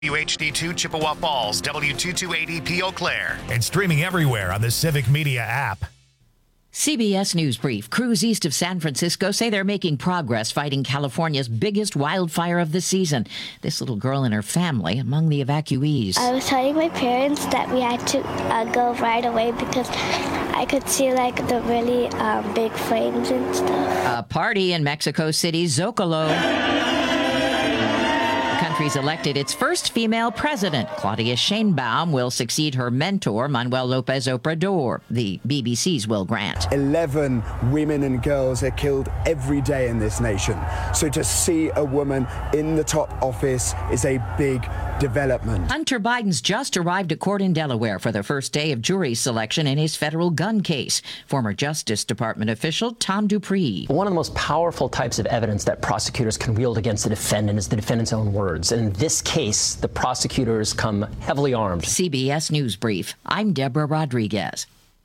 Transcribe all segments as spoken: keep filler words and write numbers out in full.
W H D two Chippewa Falls, W two two eighty P Eau Claire. And streaming everywhere on the Civic Media app. C B S News Brief. Crews east of San Francisco say they're making progress fighting California's biggest wildfire of the season. This little girl and her family among the evacuees. I was telling my parents that we had to uh, go right away because I could see like the really um, big flames and stuff. A party in Mexico City's Zocalo. The country's elected its first female president. Claudia Sheinbaum will succeed her mentor, Manuel Lopez Obrador, the B B C's Will Grant. Eleven women and girls are killed every day in this nation. So to see a woman in the top office is a big development. Hunter Biden's just arrived at court in Delaware for the first day of jury selection in his federal gun case. Former Justice Department official Tom Dupree. One of the most powerful types of evidence that prosecutors can wield against the defendant is the defendant's own words. And in this case, the prosecutors come heavily armed. C B S News Brief. I'm Deborah Rodriguez.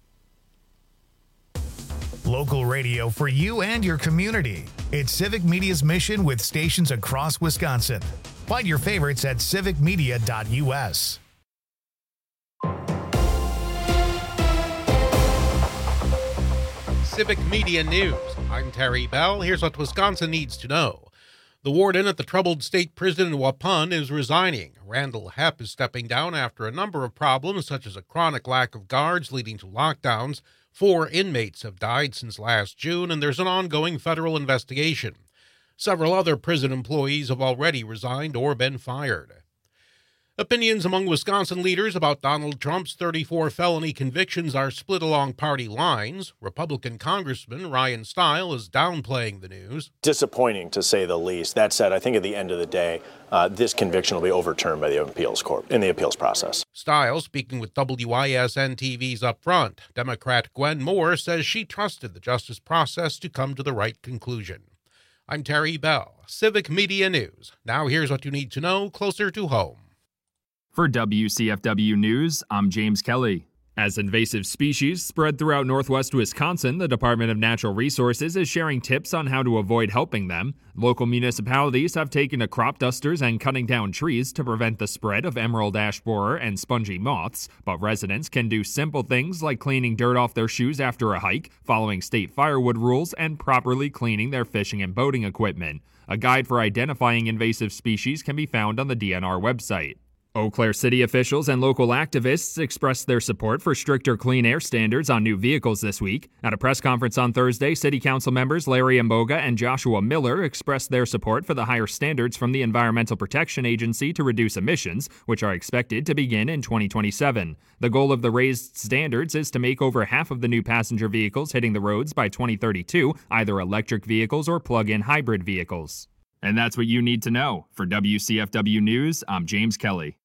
Local radio for you and your community. It's Civic Media's mission with stations across Wisconsin. Find your favorites at civic media dot u s. Civic Media News. I'm Terry Bell. Here's what Wisconsin needs to know. The warden at the troubled state prison in Waupun is resigning. Randall Hepp is stepping down after a number of problems, such as a chronic lack of guards leading to lockdowns. Four inmates have died since last June, and there's an ongoing federal investigation. Several other prison employees have already resigned or been fired. Opinions among Wisconsin leaders about Donald Trump's thirty-four felony convictions are split along party lines. Republican Congressman Ryan Steil is downplaying the news. Disappointing, to say the least. That said, I think at the end of the day, uh, this conviction will be overturned by the appeals court in the appeals process. Steil, speaking with W I S N T V's Upfront, Democrat Gwen Moore says she trusted the justice process to come to the right conclusion. I'm Terry Bell, Civic Media News. Now here's what you need to know closer to home. For W C F W News, I'm James Kelly. As invasive species spread throughout northwest Wisconsin, the Department of Natural Resources is sharing tips on how to avoid helping them. Local municipalities have taken to crop dusters and cutting down trees to prevent the spread of emerald ash borer and spongy moths, but residents can do simple things like cleaning dirt off their shoes after a hike, following state firewood rules, and properly cleaning their fishing and boating equipment. A guide for identifying invasive species can be found on the D N R website. Eau Claire City officials and local activists expressed their support for stricter clean air standards on new vehicles this week. At a press conference on Thursday, City Council members Larry Mboga and Joshua Miller expressed their support for the higher standards from the Environmental Protection Agency to reduce emissions, which are expected to begin in twenty twenty-seven. The goal of the raised standards is to make over half of the new passenger vehicles hitting the roads by twenty thirty-two either electric vehicles or plug-in hybrid vehicles. And that's what you need to know. For W C F W News, I'm James Kelly.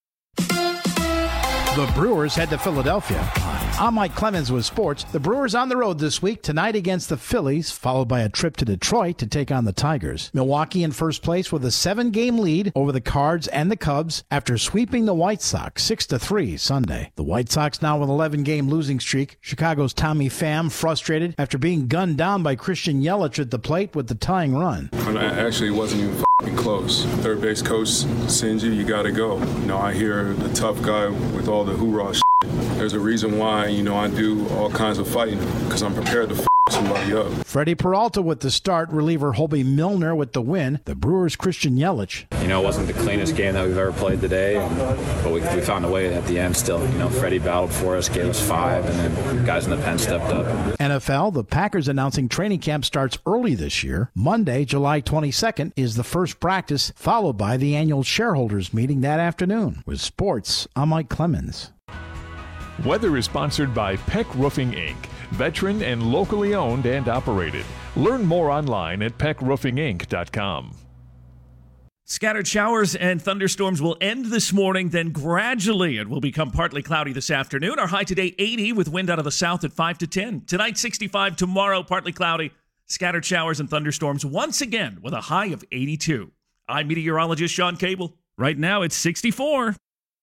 The Brewers head to Philadelphia. I'm Mike Clemens with sports. The Brewers on the road this week, tonight against the Phillies, followed by a trip to Detroit to take on the Tigers. Milwaukee in first place with a seven-game lead over the Cards and the Cubs after sweeping the White Sox six to three Sunday. The White Sox now with an eleven-game losing streak. Chicago's Tommy Pham frustrated after being gunned down by Christian Yelich at the plate with the tying run. And I actually wasn't even f***ing close. Third base coach sends you, you got to go. You know, I hear the tough guy with all the hoorah shit. There's a reason why, you know, I do all kinds of fighting, because I'm prepared to f*** somebody up. Freddie Peralta with the start, reliever Hobie Milner with the win. The Brewers' Christian Yelich. You know, it wasn't the cleanest game that we've ever played today, and, but we, we found a way at the end still. You know, Freddie battled for us, gave us five, and then guys in the pen stepped up. N F L, the Packers announcing training camp starts early this year. Monday, July twenty-second, is the first practice, followed by the annual shareholders meeting that afternoon. With sports, I'm Mike Clemens. Weather is sponsored by Peck Roofing, Incorporated, veteran and locally owned and operated. Learn more online at peck roofing inc dot com. Scattered showers and thunderstorms will end this morning, then gradually it will become partly cloudy this afternoon. Our high today, eighty, with wind out of the south at five to ten. Tonight, sixty-five. Tomorrow, partly cloudy. Scattered showers and thunderstorms once again with a high of eighty-two. I'm meteorologist Sean Cable. Right now, it's sixty-four.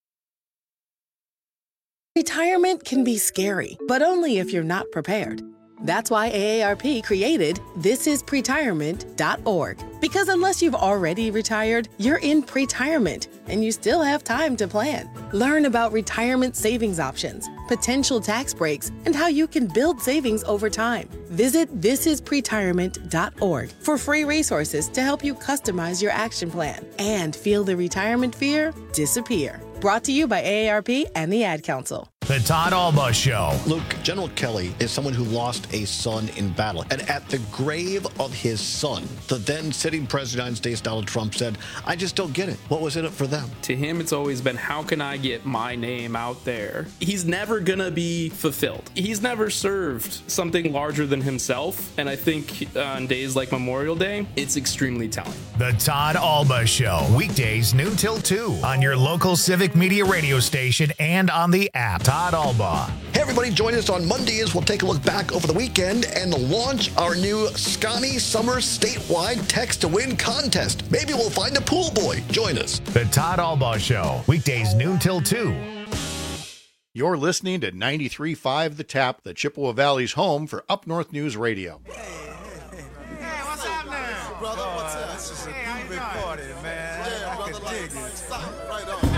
Retirement can be scary, but only if you're not prepared. That's why A A R P created this is pretirement dot org. Because unless you've already retired, you're in pretirement, and you still have time to plan. Learn about retirement savings options, potential tax breaks, and how you can build savings over time. Visit this is pretirement dot org for free resources to help you customize your action plan and feel the retirement fear disappear. Brought to you by A A R P and the Ad Council. The Todd Alba Show. Luke, General Kelly is someone who lost a son in battle. And at the grave of his son, the then sitting president of the United States, Donald Trump, said, I just don't get it. What was in it for them? To him, it's always been, how can I get my name out there? He's never going to be fulfilled. He's never served something larger than himself. And I think uh, on days like Memorial Day, it's extremely telling. The Todd Alba Show. Weekdays noon till two on your local Civic Media radio station and on the app. Todd Alba. Hey, everybody, join us on Mondays. We'll take a look back over the weekend and launch our new Scotty Summer statewide text to win contest. Maybe we'll find a pool boy. Join us. The Todd Alba Show. Weekdays noon till two. You're listening to ninety-three point five The Tap, the Chippewa Valley's home for Up North News Radio. Hey, what's up now? Brother, what's up? This is a hey, big party, man. Yeah, I brother, can dig it. Stop right on.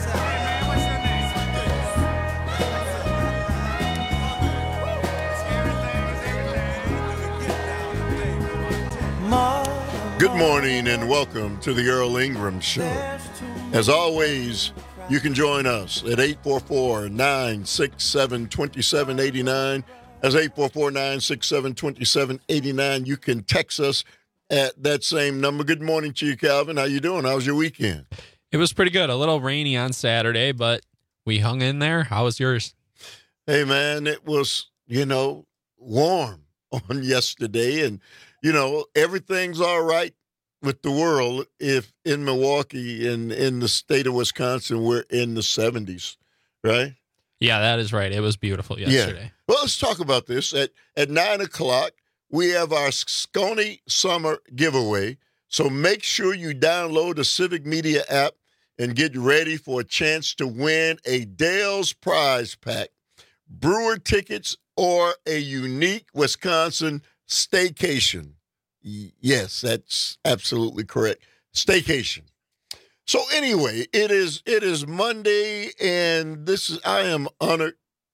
Good morning and welcome to the Earl Ingram Show. As always, you can join us at eight four four, nine six seven, two seven eight nine. That's eight four four, nine six seven, two seven eight nine. You can text us at that same number. Good morning to you, Calvin. How you doing? How was your weekend? It was pretty good. A little rainy on Saturday, but we hung in there. How was yours? Hey, man, it was, you know, warm on yesterday, and you know, everything's all right with the world if in Milwaukee and in the state of Wisconsin we're in the seventies, right? Yeah, that is right. It was beautiful yesterday. Yeah. Well, let's talk about this. At at nine o'clock, we have our Scony Summer giveaway. So make sure you download the Civic Media app and get ready for a chance to win a Dale's Prize Pack, Brewer tickets, or a unique Wisconsin staycation. Yes, that's absolutely correct. Staycation. So anyway, it is it is Monday, and this is I am honored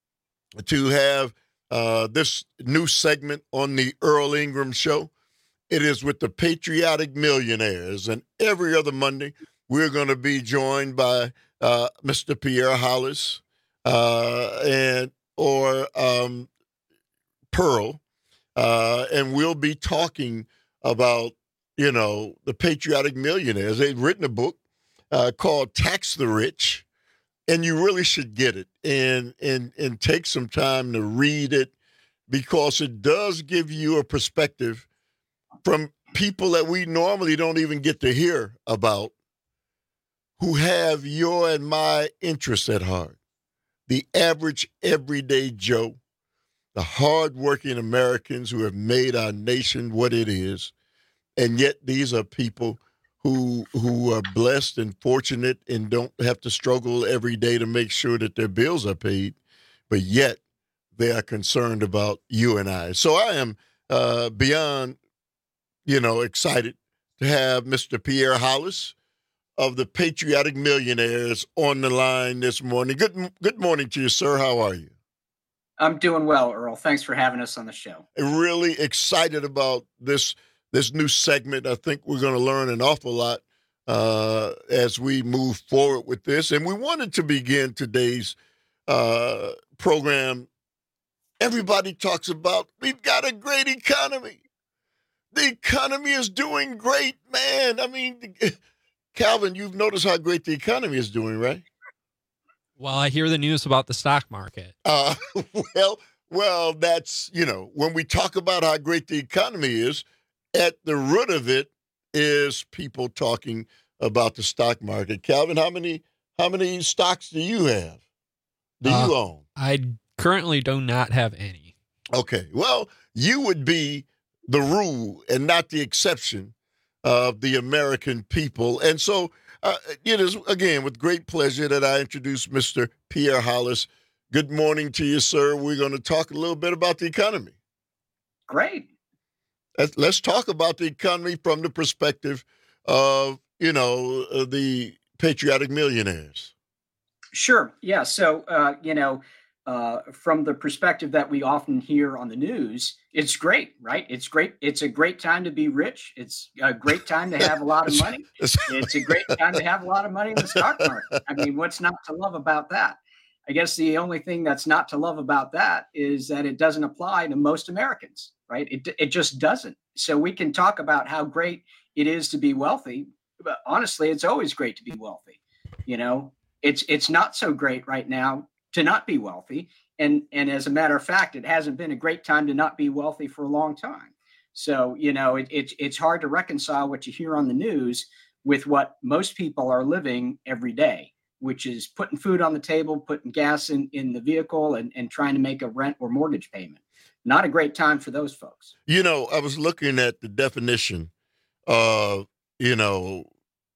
to have uh, this new segment on the Earl Ingram Show. It is with the Patriotic Millionaires, and every other Monday we're going to be joined by uh, Mister Pierre Hollis uh, and or um, Pearl. Uh, and we'll be talking about, you know, the Patriotic Millionaires. They've written a book uh, called Tax the Rich, and you really should get it and, and, and take some time to read it, because it does give you a perspective from people that we normally don't even get to hear about, who have your and my interests at heart. The average everyday Joe. The hardworking Americans who have made our nation what it is. And yet these are people who who are blessed and fortunate and don't have to struggle every day to make sure that their bills are paid. But yet they are concerned about you and I. So I am uh, beyond, you know, excited to have Mister Pierre Hollis of the Patriotic Millionaires on the line this morning. Good, good morning to you, sir. How are you? I'm doing well, Earl. Thanks for having us on the show. Really excited about this this new segment. I think we're going to learn an awful lot uh, as we move forward with this. And we wanted to begin today's uh, program. Everybody talks about we've got a great economy. The economy is doing great, man. I mean, Calvin, you've noticed how great the economy is doing, right? Well, I hear the news about the stock market. Uh, well, well, that's, you know, when we talk about how great the economy is, at the root of it is people talking about the stock market. Calvin, how many how many stocks do you have? Do uh, you own? I currently do not have any. Okay. Well, you would be the rule and not the exception of the American people. And so Uh, it is, again, with great pleasure that I introduce Mister Pierre Hollis. Good morning to you, sir. We're going to talk a little bit about the economy. Great. Let's, let's talk about the economy from the perspective of, you know, uh, the patriotic millionaires. Sure. Yeah. So, uh, you know, uh, from the perspective that we often hear on the news, it's great, right? It's great. It's a great time to be rich. It's a great time to have a lot of money. It's a great time to have a lot of money in the stock market. I mean, what's not to love about that? I guess the only thing that's not to love about that is that it doesn't apply to most Americans, right? It, it just doesn't. So we can talk about how great it is to be wealthy, but honestly, it's always great to be wealthy. You know, it's it's not so great right now to not be wealthy. And, and as a matter of fact, it hasn't been a great time to not be wealthy for a long time. So, you know, it, it, it's hard to reconcile what you hear on the news with what most people are living every day, which is putting food on the table, putting gas in, in the vehicle, and, and trying to make a rent or mortgage payment. Not a great time for those folks. You know, I was looking at the definition of, you know,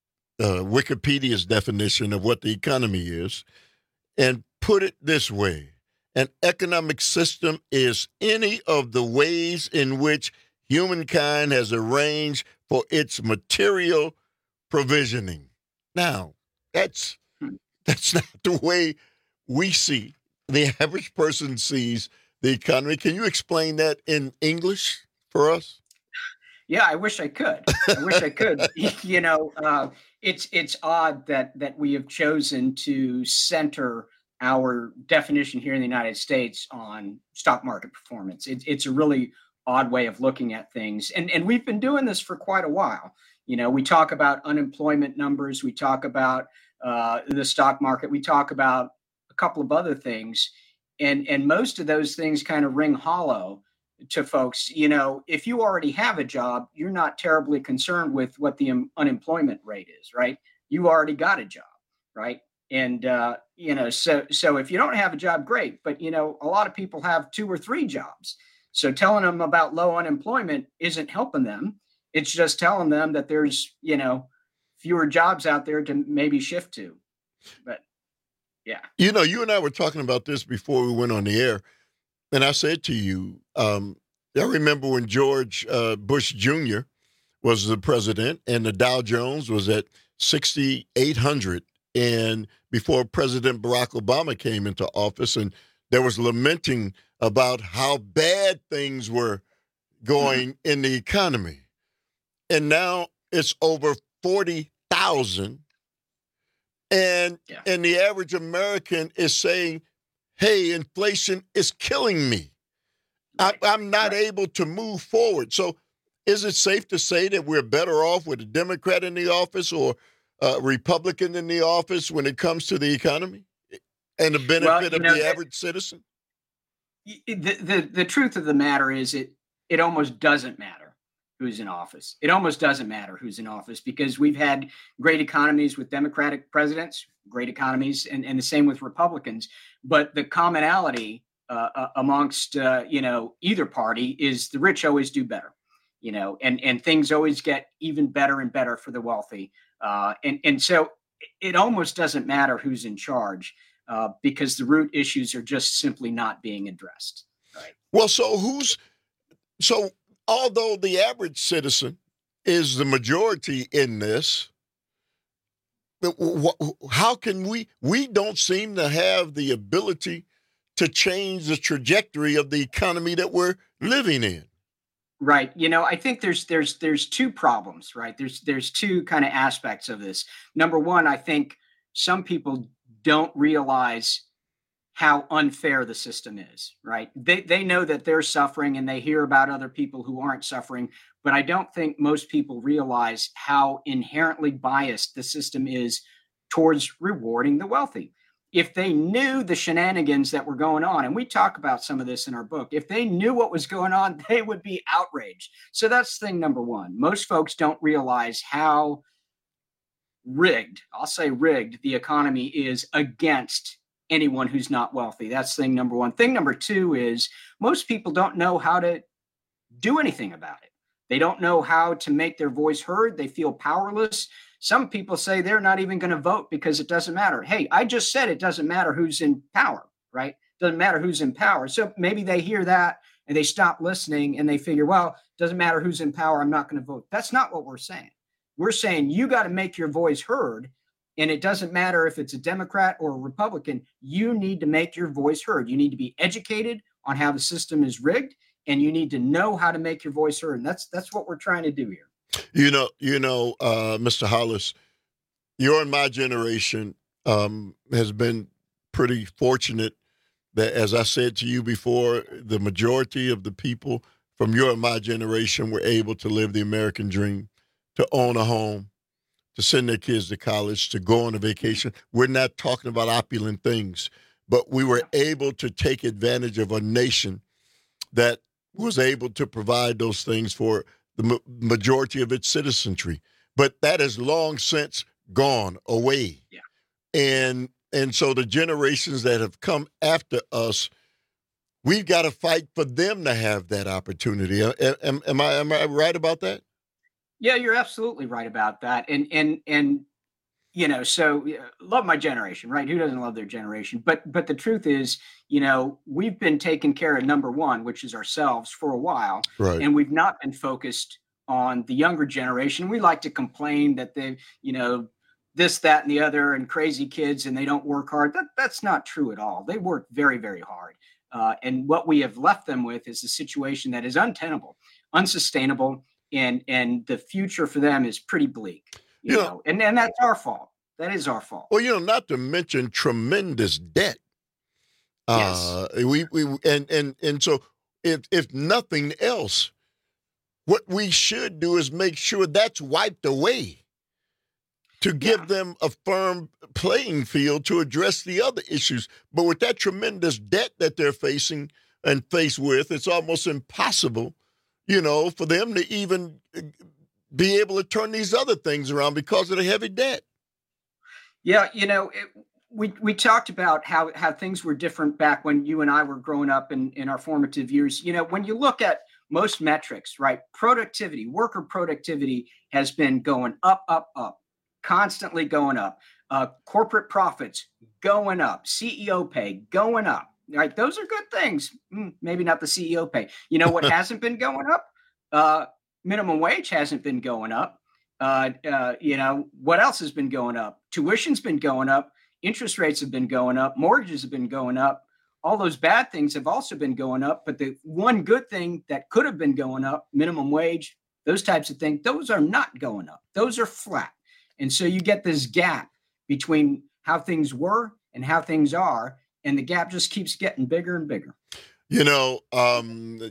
uh, Wikipedia's definition of what the economy is, and put it this way. An economic system is any of the ways in which humankind has arranged for its material provisioning. Now, that's that's not the way we see, the average person sees the economy. Can you explain that in English for us? Yeah, I wish I could. I wish I could. You know, uh, it's it's odd that that we have chosen to center our definition here in the United States on stock market performance. It, it's a really odd way of looking at things. And, and we've been doing this for quite a while. You know, we talk about unemployment numbers. We talk about uh, the stock market. We talk about a couple of other things. And, and most of those things kind of ring hollow to folks. You know, if you already have a job, you're not terribly concerned with what the um, unemployment rate is, right? You already got a job, right? And, uh, you know, so so if you don't have a job, great. But, you know, a lot of people have two or three jobs. So telling them about low unemployment isn't helping them. It's just telling them that there's, you know, fewer jobs out there to maybe shift to. But, yeah. You know, you and I were talking about this before we went on the air. And I said to you, um, I remember when George uh, Bush Junior was the president and the Dow Jones was at sixty-eight hundred. And before President Barack Obama came into office, and there was lamenting about how bad things were going mm-hmm. in the economy. And now it's over forty thousand. And, yeah. and the average American is saying, hey, inflation is killing me. Right. I, I'm not right. able to move forward. So is it safe to say that we're better off with a Democrat in the office or Uh, Republican in the office when it comes to the economy and the benefit well, of know, the average citizen? The, the the truth of the matter is it it almost doesn't matter who's in office. It almost doesn't matter who's in office because we've had great economies with Democratic presidents, great economies, and, and the same with Republicans. But the commonality uh, uh, amongst uh, you know either party is the rich always do better, you know, and and things always get even better and better for the wealthy. Uh, and, and so it almost doesn't matter who's in charge uh, because the root issues are just simply not being addressed. Right? Well, so who's so although the average citizen is the majority in this, how can we we don't seem to have the ability to change the trajectory of the economy that we're living in? Right. You know, I think there's there's there's two problems, right? There's there's two kind of aspects of this. Number one, I think some people don't realize how unfair the system is, right? They they know that they're suffering and they hear about other people who aren't suffering, but I don't think most people realize how inherently biased the system is towards rewarding the wealthy. If they knew the shenanigans that were going on, and we talk about some of this in our book, if they knew what was going on, they would be outraged. So that's thing number one. Most folks don't realize how rigged, I'll say rigged, the economy is against anyone who's not wealthy. That's thing number one. Thing number two is most people don't know how to do anything about it. They don't know how to make their voice heard. They feel powerless. Some people say they're not even going to vote because it doesn't matter. Hey, I just said it doesn't matter who's in power, right? Doesn't matter who's in power. So maybe they hear that and they stop listening and they figure, well, it doesn't matter who's in power, I'm not going to vote. That's not what we're saying. We're saying you got to make your voice heard, and it doesn't matter if it's a Democrat or a Republican. You need to make your voice heard. You need to be educated on how the system is rigged, and you need to know how to make your voice heard. And that's that's what we're trying to do here. You know, you know, uh, Mister Hollis, your and my generation um, has been pretty fortunate that, as I said to you before, the majority of the people from your and my generation were able to live the American dream, to own a home, to send their kids to college, to go on a vacation. We're not talking about opulent things, but we were able to take advantage of a nation that was able to provide those things for the ma- majority of its citizenry. But that has long since gone away. Yeah. And and so the generations that have come after us, we've got to fight for them to have that opportunity. Am, am I am I right about that? Yeah, you're absolutely right about that. And, and, and, you know, so yeah, love my generation, right? Who doesn't love their generation? But, but the truth is, you know, we've been taking care of number one, which is ourselves, for a while. Right. And we've not been focused on the younger generation. We like to complain that they, you know, this, that, and the other, and crazy kids, and they don't work hard. That, that's not true at all. They work very, very hard. Uh, and what we have left them with is a situation that is untenable, unsustainable, and and the future for them is pretty bleak, you yeah. know, and, and that's our fault. That is our fault. Well, you know, not to mention tremendous debt. Yes. Uh, we, we, and, and, and so if, if nothing else, what we should do is make sure that's wiped away to give yeah. them a firm playing field to address the other issues. But with that tremendous debt that they're facing and faced with, it's almost impossible, you know, for them to even be able to turn these other things around because of the heavy debt. Yeah, you know, it, we we talked about how, how things were different back when you and I were growing up in, in our formative years. You know, when you look at most metrics, right, productivity, worker productivity has been going up, up, up, constantly going up. Uh, corporate profits going up, C E O pay going up. Right, those are good things. Mm, maybe not the C E O pay. You know what hasn't been going up? Uh, minimum wage hasn't been going up. Uh, uh, you know what else has been going up? Tuition's been going up. Interest rates have been going up. Mortgages have been going up. All those bad things have also been going up. But the one good thing that could have been going up, minimum wage, those types of things, those are not going up. Those are flat. And so you get this gap between how things were and how things are. And the gap just keeps getting bigger and bigger. You know, um,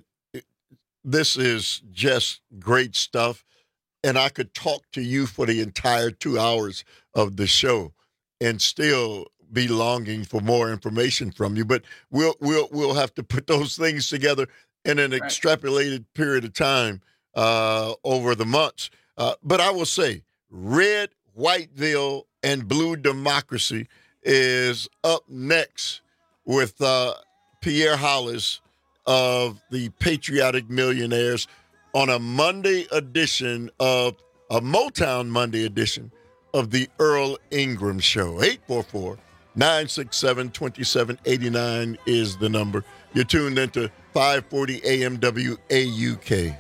this is just great stuff. And I could talk to you for the entire two hours of the show and still be longing for more information from you. But we'll we'll we'll have to put those things together in an right. extrapolated period of time uh, over the months. Uh, but I will say, Red Whiteville and Blue Democracy is up next with uh, Pierre Hollis of the Patriotic Millionaires on a Monday edition of a Motown Monday edition of the Earl Ingram Show. eight four four, nine six seven, two seven eight nine is the number. You're tuned into five forty A M W A U K.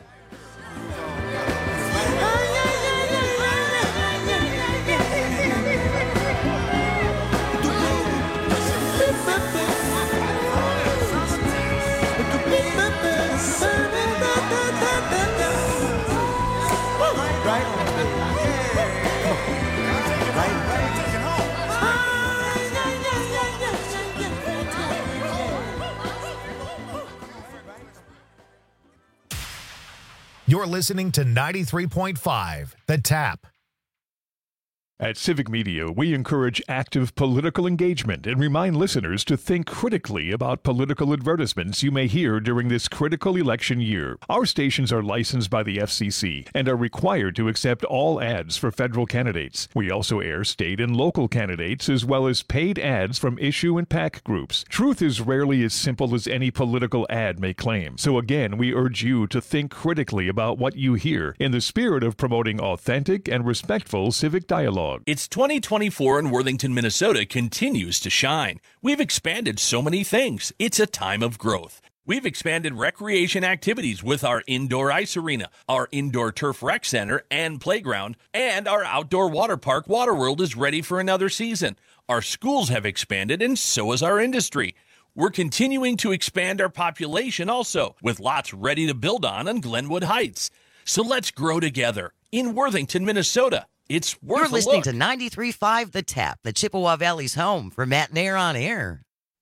You're listening to ninety-three point five, The Tap. At Civic Media, we encourage active political engagement and remind listeners to think critically about political advertisements you may hear during this critical election year. Our stations are licensed by the F C C and are required to accept all ads for federal candidates. We also air state and local candidates as well as paid ads from issue and PAC groups. Truth is rarely as simple as any political ad may claim. So again, we urge you to think critically about what you hear in the spirit of promoting authentic and respectful civic dialogue. It's twenty twenty-four and Worthington, Minnesota continues to shine. We've expanded so many things. It's a time of growth. We've expanded recreation activities with our indoor ice arena, our indoor turf rec center and playground, and our outdoor water park Waterworld is ready for another season. Our schools have expanded, and so has our industry. We're continuing to expand our population also, with lots ready to build on on Glenwood Heights. So let's grow together in Worthington, Minnesota. It's worth You're a listening look. to ninety-three point five The Tap, the Chippewa Valley's home for Matt Nair on air.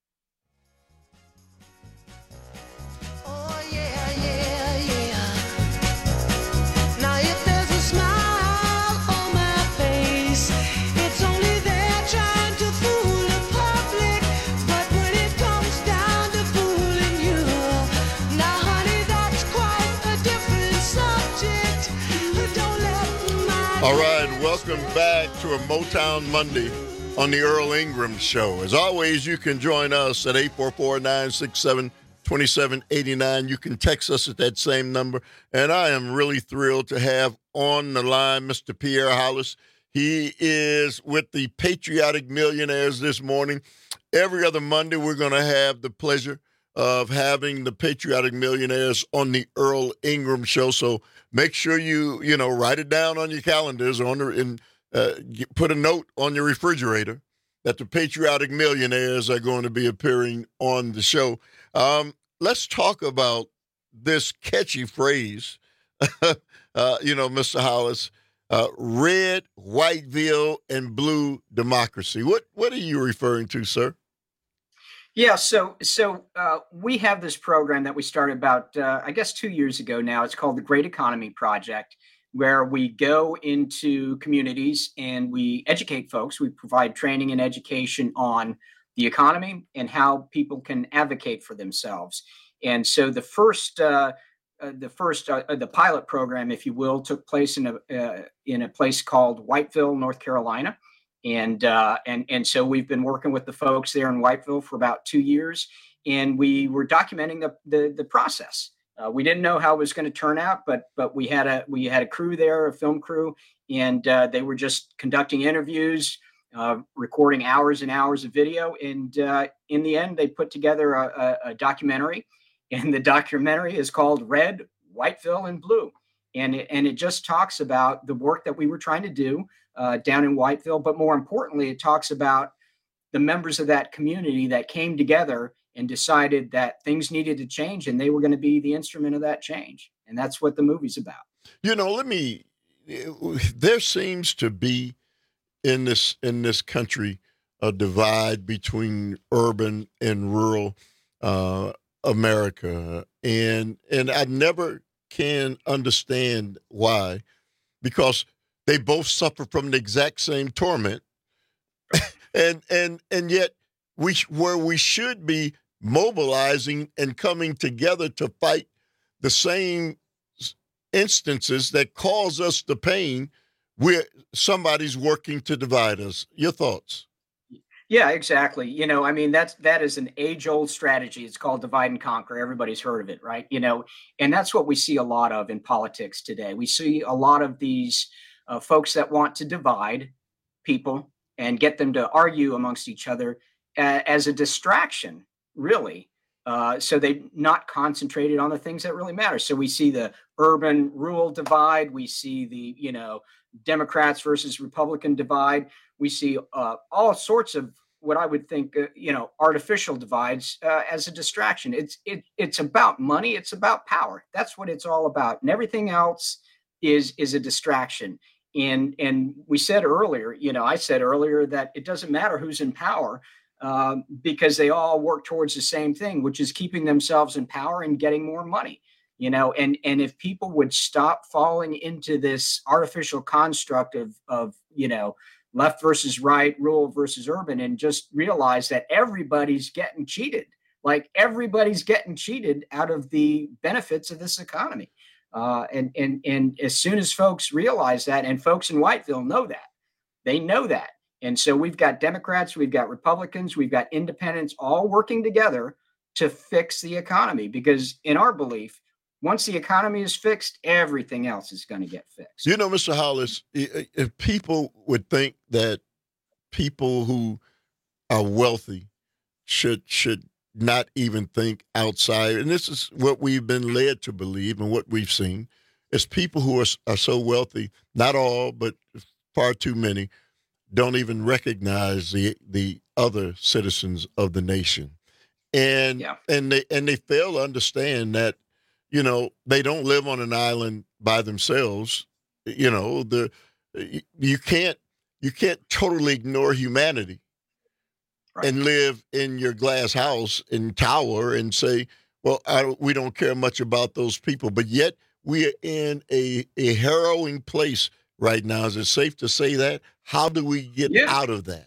All right, welcome back to a Motown Monday on the Earl Ingram Show. As always, you can join us at eight four four, nine six seven, two seven eight nine. You can text us at that same number. And I am really thrilled to have on the line Mister Pierre Hollis. He is with the Patriotic Millionaires this morning. Every other Monday, we're going to have the pleasure of having the Patriotic Millionaires on the Earl Ingram Show. So make sure you, you know, write it down on your calendars or on the, and uh, get, put a note on your refrigerator that the Patriotic Millionaires are going to be appearing on the show. Um, let's talk about this catchy phrase, uh, you know, Mister Hollis, uh, red, whiteville, and blue democracy. What, what are you referring to, sir? Yeah, so so uh, we have this program that we started about, uh, I guess, two years ago now. It's called the Great Economy Project, where we go into communities and we educate folks. We provide training and education on the economy and how people can advocate for themselves. And so the first, uh, uh, the first, uh, the pilot program, if you will, took place in a uh, in a place called Whiteville, North Carolina. And uh, and and so we've been working with the folks there in Whiteville for about two years, and we were documenting the the, the process. Uh, we didn't know how it was going to turn out, but but we had a we had a crew there, a film crew, and uh, they were just conducting interviews, uh, recording hours and hours of video, and uh, in the end, they put together a, a, a documentary, and the documentary is called Red, Whiteville, and Blue, and it, and it just talks about the work that we were trying to do Uh, down in Whiteville, but more importantly, it talks about the members of that community that came together and decided that things needed to change, and they were going to be the instrument of that change. And that's what the movie's about. You know, let me. There seems to be in this in this country a divide between urban and rural uh, America, and and I never can understand why, because they both suffer from the exact same torment, and and and yet we where we should be mobilizing and coming together to fight the same instances that cause us the pain, where somebody's working to divide us. Your thoughts? Yeah, exactly. You know, I mean, that's that is an age-old strategy. It's called divide and conquer. Everybody's heard of it, right? You know, and that's what we see a lot of in politics today. We see a lot of these Uh, folks that want to divide people and get them to argue amongst each other uh, as a distraction, really. Uh, so they not concentrated on the things that really matter. So we see the urban rural divide. We see the, you know, Democrats versus Republican divide. We see uh, all sorts of what I would think, uh, you know, artificial divides uh, as a distraction. It's it it's about money. It's about power. That's what it's all about. And everything else is is a distraction. And and we said earlier, you know, I said earlier that it doesn't matter who's in power um, because they all work towards the same thing, which is keeping themselves in power and getting more money, you know, and and if people would stop falling into this artificial construct of, of you know, left versus right, rural versus urban, and just realize that everybody's getting cheated, like everybody's getting cheated out of the benefits of this economy. Uh, and and and as soon as folks realize that, and folks in Whiteville know that, they know that. And so we've got Democrats, we've got Republicans, we've got independents all working together to fix the economy. Because in our belief, once the economy is fixed, everything else is going to get fixed. You know, Mister Hollis, if people would think that people who are wealthy should should not even think outside. And this is what we've been led to believe and what we've seen is people who are, are so wealthy, not all, but far too many, don't even recognize the the other citizens of the nation. And yeah. and they and they fail to understand that, you know, they don't live on an island by themselves. You know, the you can't you can't totally ignore humanity right. and live in your glass house and tower and say, well, I don't, we don't care much about those people. But yet we are in a, a harrowing place right now. Is it safe to say that? How do we get yeah. out of that?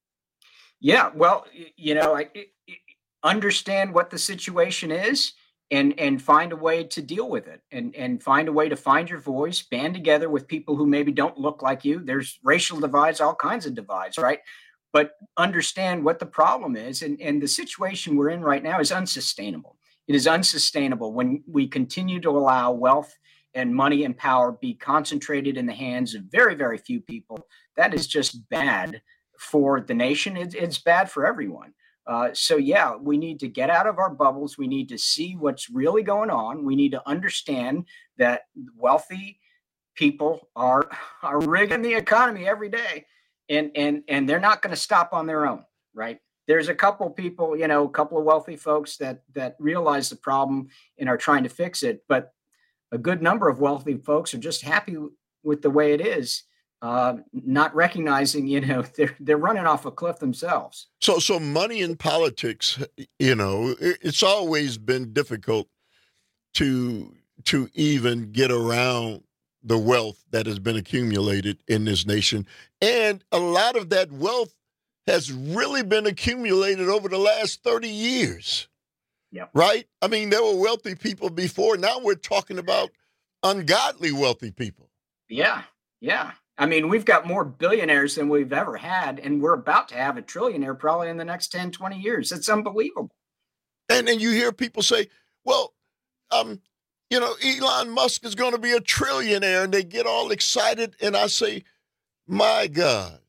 Yeah, well, you know, I, I understand what the situation is and and find a way to deal with it and, and find a way to find your voice, band together with people who maybe don't look like you. There's racial divides, all kinds of divides, right? But understand what the problem is. And, and the situation we're in right now is unsustainable. It is unsustainable when we continue to allow wealth and money and power be concentrated in the hands of very, very few people. That is just bad for the nation. It's, it's bad for everyone. Uh, so, yeah, we need to get out of our bubbles. We need to see what's really going on. We need to understand that wealthy people are are rigging the economy every day, and and and they're not going to stop on their own, right? There's a couple people, you know, a couple of wealthy folks that that realize the problem and are trying to fix it, but a good number of wealthy folks are just happy with the way it is. Uh, not recognizing, you know, they're they're running off a cliff themselves. So, so money in politics, you know, it, it's always been difficult to to even get around the wealth that has been accumulated in this nation, and a lot of that wealth has really been accumulated over the last thirty years. Yeah. Right. I mean, there were wealthy people before. Now we're talking about ungodly wealthy people. Yeah. Yeah. I mean, we've got more billionaires than we've ever had, and we're about to have a trillionaire probably in the next ten, twenty years. It's unbelievable. And then you hear people say, well, um, you know, Elon Musk is going to be a trillionaire, and they get all excited. And I say, my God,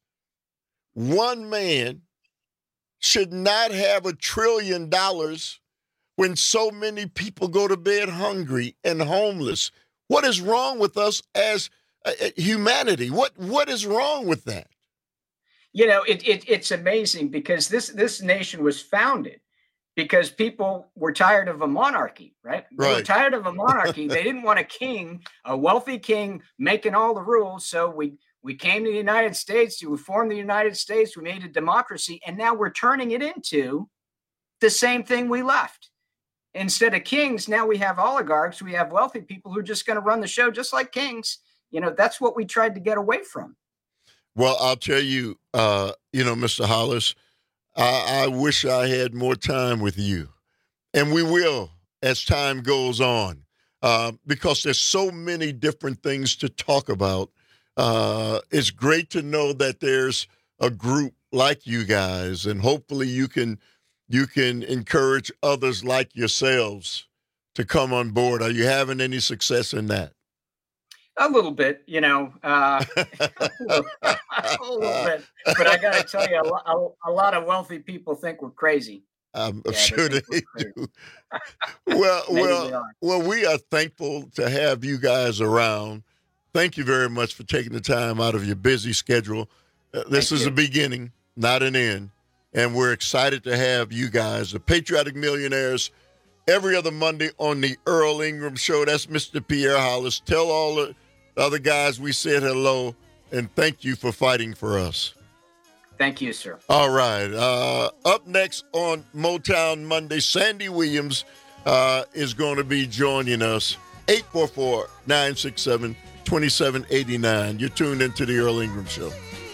one man should not have a trillion dollars when so many people go to bed hungry and homeless. What is wrong with us as Uh, humanity? What what is wrong with that? You know, it, it it's amazing because this this nation was founded because people were tired of a monarchy, right? They right. were tired of a monarchy. They didn't want a king, a wealthy king, making all the rules. So we we came to the United States, we formed the United States, we made a democracy, and now we're turning it into the same thing we left. Instead of kings, now we have oligarchs. We have wealthy people who are just going to run the show just like kings. You know, that's what we tried to get away from. Well, I'll tell you, uh, you know, Mister Hollis, I, I wish I had more time with you. And we will as time goes on, uh, because there's so many different things to talk about. Uh, it's great to know that there's a group like you guys, and hopefully you can you can encourage others like yourselves to come on board. Are you having any success in that? A little bit, you know, uh, a, little, a little bit. But I got to tell you, a, a, a lot of wealthy people think we're crazy. I'm yeah, sure they, they do. well, well, well, we are thankful to have you guys around. Thank you very much for taking the time out of your busy schedule. Uh, this Thank is you. a beginning, not an end. And we're excited to have you guys, the Patriotic Millionaires, every other Monday on the Earl Ingram Show. That's Mister Pierre Hollis. Tell all the other guys we said hello, and thank you for fighting for us. Thank you, sir. All right. Uh, up next on Motown Monday, Sandy Williams uh, is going to be joining us. eight four four, nine six seven, two seven eight nine. You're tuned into the Earl Ingram Show.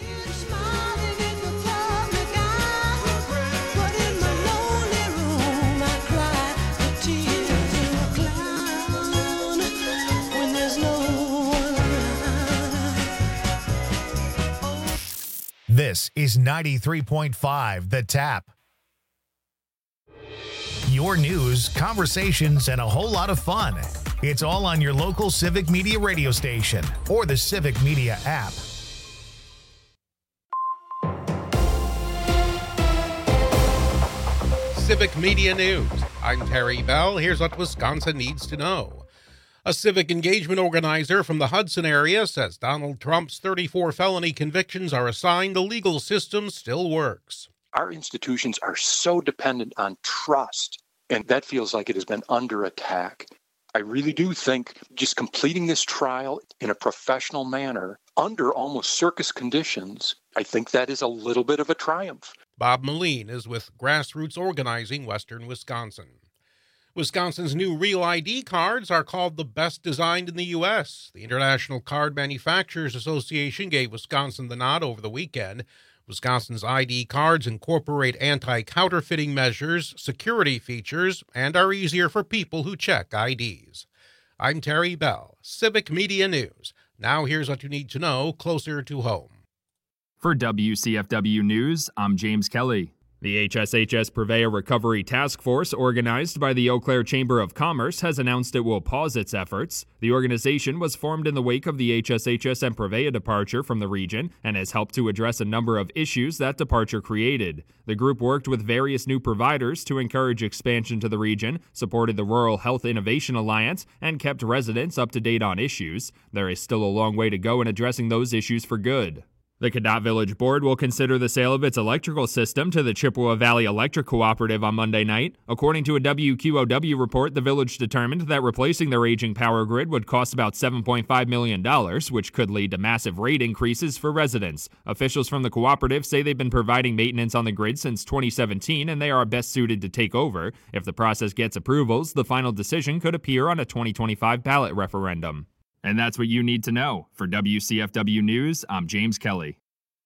This is ninety-three point five The Tap. Your news, conversations, and a whole lot of fun. It's all on your local Civic Media radio station or the Civic Media app. Civic Media News. I'm Terry Bell. Here's what Wisconsin needs to know. A civic engagement organizer from the Hudson area says Donald Trump's thirty-four felony convictions are a sign the legal system still works. Our institutions are so dependent on trust, and that feels like it has been under attack. I really do think just completing this trial in a professional manner under almost circus conditions, I think that is a little bit of a triumph. Bob Moline is with Grassroots Organizing Western Wisconsin. Wisconsin's new Real I D cards are called the best designed in the U S. The International Card Manufacturers Association gave Wisconsin the nod over the weekend. Wisconsin's I D cards incorporate anti-counterfeiting measures, security features, and are easier for people who check I Ds. I'm Terry Bell, Civic Media News. Now here's what you need to know closer to home. For W C F W News, I'm James Kelly. The H S H S Purveyor Recovery Task Force, organized by the Eau Claire Chamber of Commerce, has announced it will pause its efforts. The organization was formed in the wake of the H S H S and Purveyor departure from the region and has helped to address a number of issues that departure created. The group worked with various new providers to encourage expansion to the region, supported the Rural Health Innovation Alliance, and kept residents up to date on issues. There is still a long way to go in addressing those issues for good. The Cadott Village Board will consider the sale of its electrical system to the Chippewa Valley Electric Cooperative on Monday night. According to a W Q O W report, the village determined that replacing their aging power grid would cost about seven point five million dollars, which could lead to massive rate increases for residents. Officials from the cooperative say they've been providing maintenance on the grid since twenty seventeen, and they are best suited to take over. If the process gets approvals, the final decision could appear on a twenty twenty-five ballot referendum. And that's what you need to know. For W C F W News, I'm James Kelly.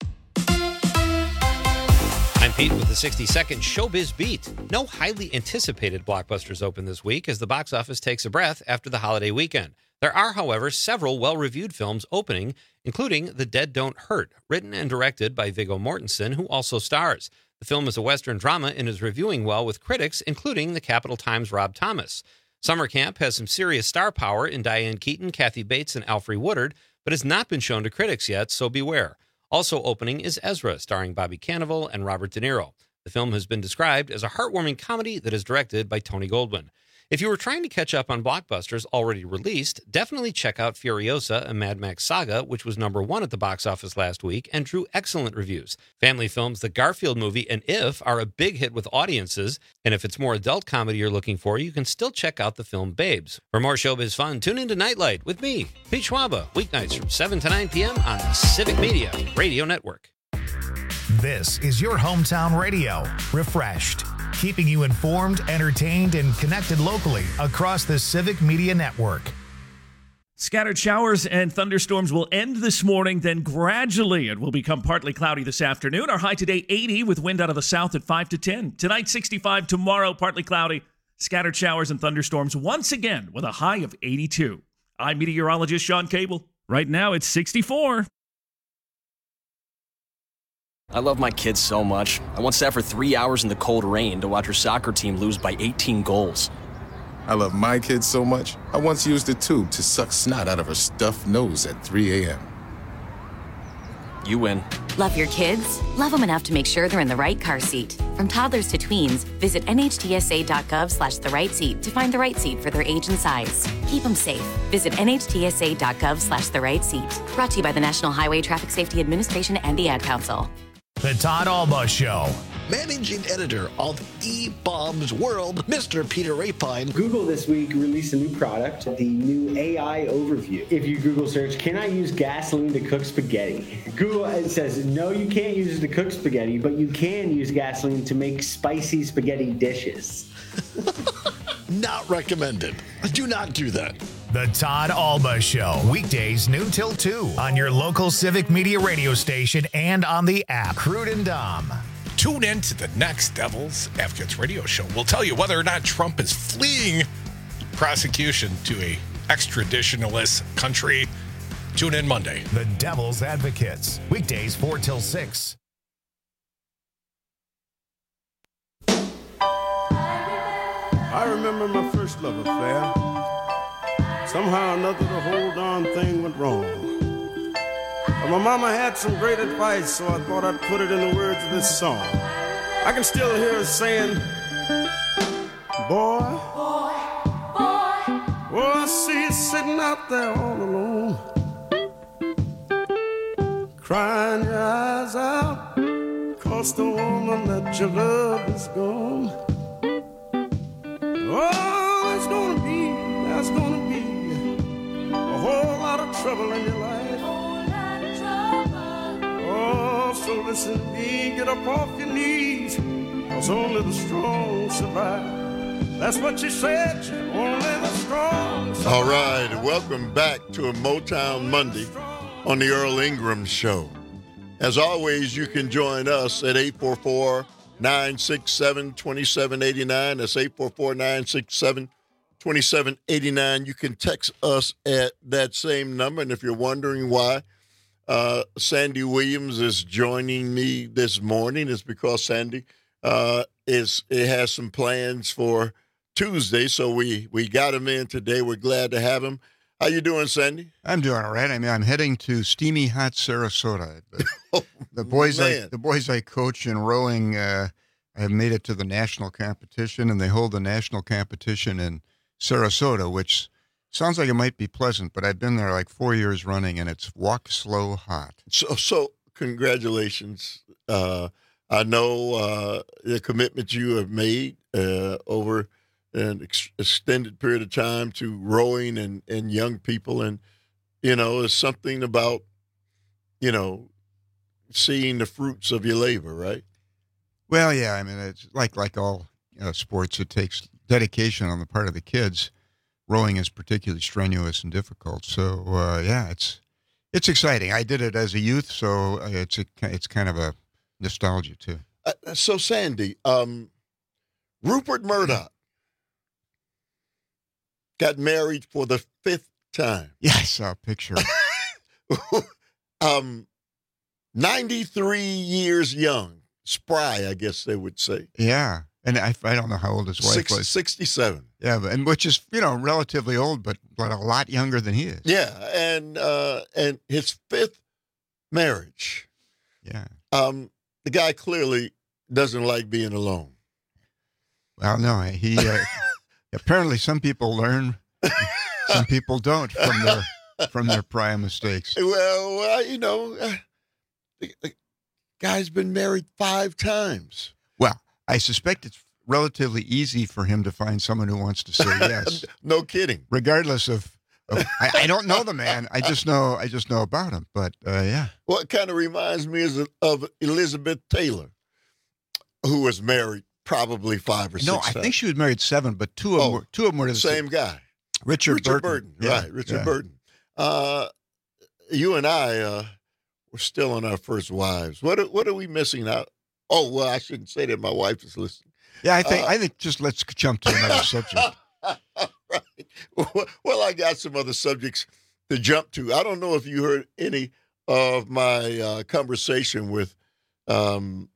I'm Pete with the sixty second Showbiz Beat. No highly anticipated blockbusters open this week as the box office takes a breath after the holiday weekend. There are, however, several well-reviewed films opening, including The Dead Don't Hurt, written and directed by Viggo Mortensen, who also stars. The film is a Western drama and is reviewing well with critics, including the Capital Times' Rob Thomas. Summer Camp has some serious star power in Diane Keaton, Kathy Bates, and Alfre Woodard, but has not been shown to critics yet, so beware. Also opening is Ezra, starring Bobby Cannavale and Robert De Niro. The film has been described as a heartwarming comedy that is directed by Tony Goldwyn. If you were trying to catch up on blockbusters already released, definitely check out Furiosa, a Mad Max saga, which was number one at the box office last week and drew excellent reviews. Family films The Garfield Movie and If are a big hit with audiences, and if it's more adult comedy you're looking for, you can still check out the film Babes. For more showbiz fun, tune into Nightlight with me, Pete Schwaba, weeknights from seven to nine p.m. on the Civic Media Radio Network. This is your hometown radio, Refreshed, keeping you informed, entertained, and connected locally across the Civic Media Network. Scattered showers and thunderstorms will end this morning, then gradually it will become partly cloudy this afternoon. Our high today, eighty, with wind out of the south at five to ten. Tonight, sixty-five. Tomorrow, partly cloudy. Scattered showers and thunderstorms once again with a high of eighty-two. I'm meteorologist Sean Cable. Right now, it's sixty-four. I love my kids so much. I once sat for three hours in the cold rain to watch her soccer team lose by eighteen goals. I love my kids so much, I once used a tube to suck snot out of her stuffed nose at three a.m. You win. Love your kids? Love them enough to make sure they're in the right car seat. From toddlers to tweens, visit nhtsa.gov slash the right seat to find the right seat for their age and size. Keep them safe. Visit nhtsa.gov slash the right seat. Brought to you by the National Highway Traffic Safety Administration and the Ad Council. The Todd Alba Show. Managing editor of E-Bombs World, Mister Peter Rapine. Google this week released a new product, the new A I overview. If you Google search, can I use gasoline to cook spaghetti? Google it says, no, you can't use it to cook spaghetti, but you can use gasoline to make spicy spaghetti dishes. Not recommended. Do not do that. The Todd Alba Show, weekdays noon till two on your local Civic Media radio station and on the app. Crude and Dom. Tune in to the next Devil's Advocates radio show. We'll tell you whether or not Trump is fleeing prosecution to a extraditionalist country. Tune in Monday. The Devil's Advocates, weekdays four till six. I remember my first love affair. Somehow or another, the whole darn thing went wrong. But my mama had some great advice, so I thought I'd put it in the words of this song. I can still hear her saying, Boy, boy, boy. Oh, I see you sitting out there all alone, crying your eyes out, 'cause the woman that you love is gone. Oh, there's gonna be, there's gonna be a whole lot of trouble in your life. Oh, so listen to me, get up off your knees, 'cause only the strong survive. That's what she said, only the strong survive. All right, welcome back to a Motown Monday on the Earl Ingram Show. As always, you can join us at eight four four, nine six seven, two seven eight nine. That's eight four four, nine six seven, two seven eight nine. You can text us at that same number. And if you're wondering why uh, Sandy Williams is joining me this morning, it's because Sandy uh, is it has some plans for Tuesday, so we, we got him in today. We're glad to have him. How you doing, Sandy? I'm doing all right. I mean, I'm heading to steamy hot Sarasota. The, oh, the boys, man. I, the boys I coach in rowing, uh, have made it to the national competition, and they hold the national competition in Sarasota, which sounds like it might be pleasant, but I've been there like four years running, and it's walk slow hot. So, so congratulations. Uh, I know uh, the commitment you have made uh, over an ex- extended period of time to rowing and, and young people. And, you know, it's something about, you know, seeing the fruits of your labor, right? Well, yeah, I mean, it's like, like all uh, sports, it takes dedication on the part of the kids. Rowing is particularly strenuous and difficult. So, uh, yeah, it's, it's exciting. I did it as a youth, so it's, a, it's kind of a nostalgia too. Uh, so Sandy, um, Rupert Murdoch got married for the fifth time. Yeah, I saw a picture. um, ninety-three years young, spry, I guess they would say. Yeah, and I, I don't know how old his wife Six, was. sixty-seven. Yeah, and which is, you know, relatively old, but but a lot younger than he is. Yeah, and uh, and his fifth marriage. Yeah. Um, the guy clearly doesn't like being alone. Well, no, he uh, apparently some people learn, some people don't from their from their prior mistakes. Well, uh, you know, uh, the, the guy's been married five times. Well, I suspect it's relatively easy for him to find someone who wants to say yes. No kidding. Regardless of, of I, I don't know the man. I just know I just know about him. But uh, yeah. Well, it kind of reminds me of, of Elizabeth Taylor, who was married probably five or six No, times. I think she was married seven, but two of them Oh, were two of them were to the same guy. Richard, Richard Burton. Burton. Yeah, Right, Richard yeah. Burton. Uh, you and I, uh, we're still on our first wives. What are, what are we missing out? Oh, well, I shouldn't say that. My wife is listening. Yeah, I think Uh, I think just let's jump to another subject. Right. Well, well, I got some other subjects to jump to. I don't know if you heard any of my uh, conversation with um,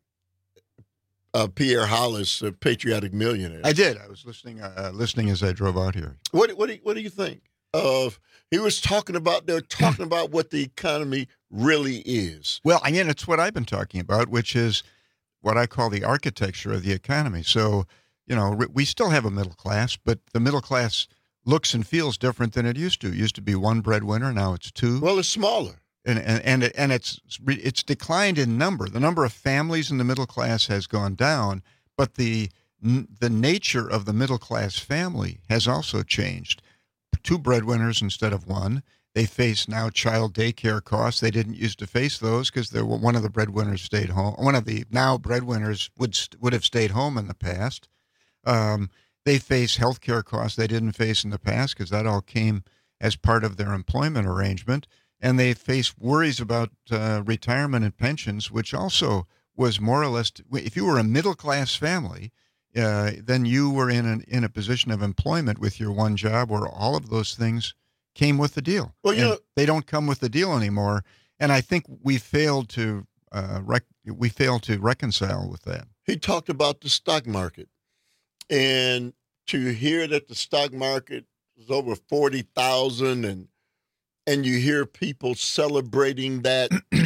uh, Pierre Hollis, a patriotic millionaire. I did. I was listening uh, listening as I drove out here. What what do you, what do you think of? He was talking about they're talking about what the economy really is. Well, again, it's what I've been talking about, which is what I call the architecture of the economy. So, you know, we still have a middle class, but the middle class looks and feels different than it used to. It used to be one breadwinner, now it's two. Well, it's smaller. And and and, it, and it's it's declined in number. The number of families in the middle class has gone down, but the the nature of the middle class family has also changed. Two breadwinners instead of one. They face now child daycare costs. They didn't used to face those because they were one of the breadwinners stayed home. One of the now breadwinners would would have stayed home in the past. Um, they face health care costs they didn't face in the past because that all came as part of their employment arrangement. And they face worries about uh, retirement and pensions, which also was more or less, if you were a middle class family, uh, then you were in an, in a position of employment with your one job where all of those things came with the deal. Well, you And know, they don't come with the deal anymore, and I think we failed to uh, rec- we failed to reconcile with that. He talked about the stock market, and to hear that the stock market is over forty thousand, and and you hear people celebrating that,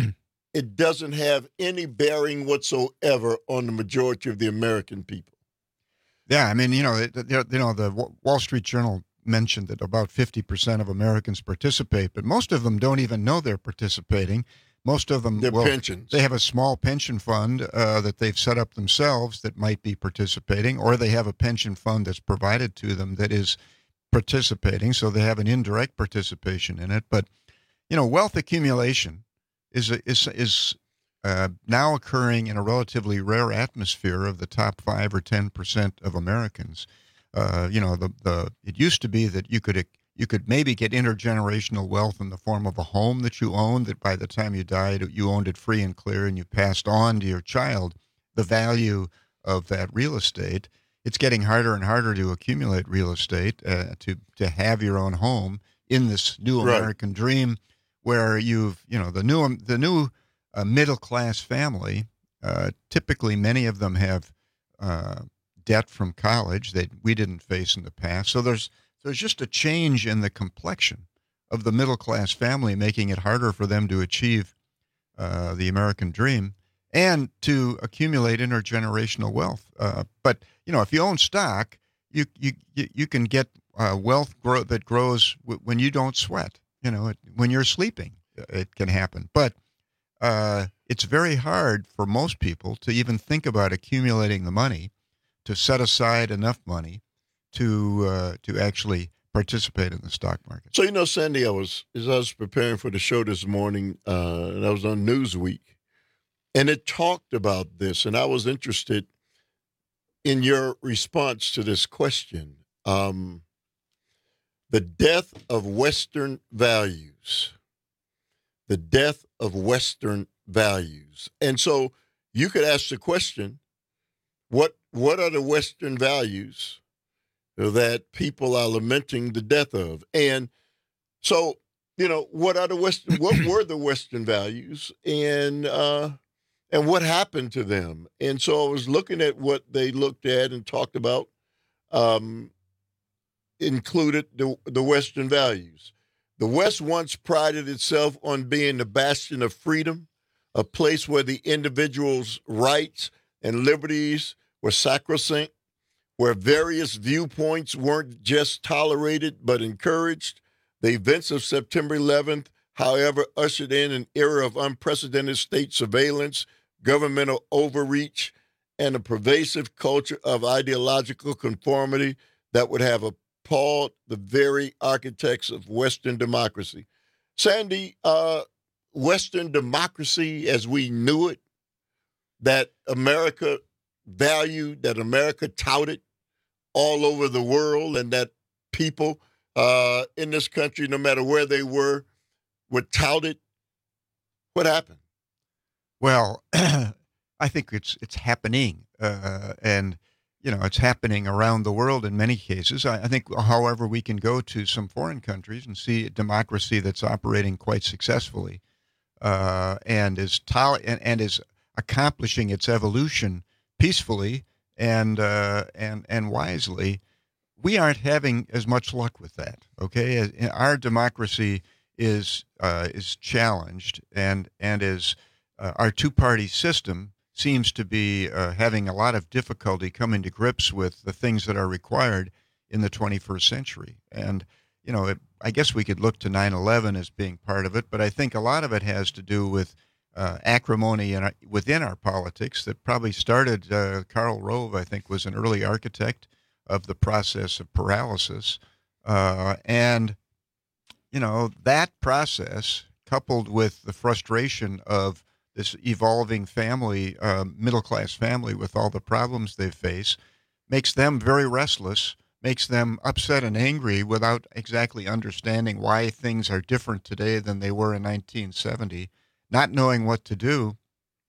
it doesn't have any bearing whatsoever on the majority of the American people. Yeah, I mean, you know, it, you know, the Wall Street Journal mentioned that about fifty percent of Americans participate, but most of them don't even know they're participating. Most of them, Their well, pensions. They have a small pension fund uh, that they've set up themselves that might be participating, or they have a pension fund that's provided to them that is participating, so they have an indirect participation in it. But, you know, wealth accumulation is is is uh, now occurring in a relatively rare atmosphere of the top five or ten percent of Americans. Uh, you know, the the it used to be that you could you could maybe get intergenerational wealth in the form of a home that you owned, that by the time you died, you owned it free and clear, and you passed on to your child the value of that real estate. It's getting harder and harder to accumulate real estate, uh, to to have your own home in this new Right. American dream, where you've, you know, the new the new uh, middle class family. Uh, typically, many of them have uh, debt from college that we didn't face in the past. So there's there's just a change in the complexion of the middle class family, making it harder for them to achieve uh, the American dream and to accumulate intergenerational wealth. Uh, but you know, if you own stock, you you you you can get uh, wealth grow, that grows w- when you don't sweat. You know, it, when you're sleeping, it can happen. But uh, it's very hard for most people to even think about accumulating the money, to set aside enough money to uh, to actually participate in the stock market. So, you know, Sandy, I was as I was preparing for the show this morning, uh, and I was on Newsweek, and it talked about this, and I was interested in your response to this question. Um, the death of Western values. The death of Western values. And so you could ask the question, what what are the Western values that people are lamenting the death of? And so, you know, what are the Western, what were the Western values, and uh, and what happened to them? And so I was looking at what they looked at and talked about, um, included the, the Western values. The West once prided itself on being the bastion of freedom, a place where the individual's rights and liberties were sacrosanct, where various viewpoints weren't just tolerated but encouraged. The events of September eleventh, however, ushered in an era of unprecedented state surveillance, governmental overreach, and a pervasive culture of ideological conformity that would have appalled the very architects of Western democracy. Sandy, uh, Western democracy as we knew it, that America valued, that America touted all over the world, and that people uh, in this country, no matter where they were, were touted. What happened? Well, I think it's it's happening, uh, and you know, it's happening around the world in many cases. I, I think, however, we can go to some foreign countries and see a democracy that's operating quite successfully, uh, and is tol- and, and is accomplishing its evolution peacefully and uh, and and wisely. We aren't having as much luck with that. Okay, our democracy is uh, is challenged, and and is uh, our two-party system seems to be uh, having a lot of difficulty coming to grips with the things that are required in the twenty-first century. And you know, it, I guess we could look to nine eleven as being part of it, but I think a lot of it has to do with uh, acrimony in our, within our politics that probably started. Uh, Karl Rove, I think, was an early architect of the process of paralysis, uh, and you know, that process, coupled with the frustration of this evolving family, uh, middle-class family, with all the problems they face, makes them very restless, makes them upset and angry without exactly understanding why things are different today than they were in nineteen seventy, not knowing what to do.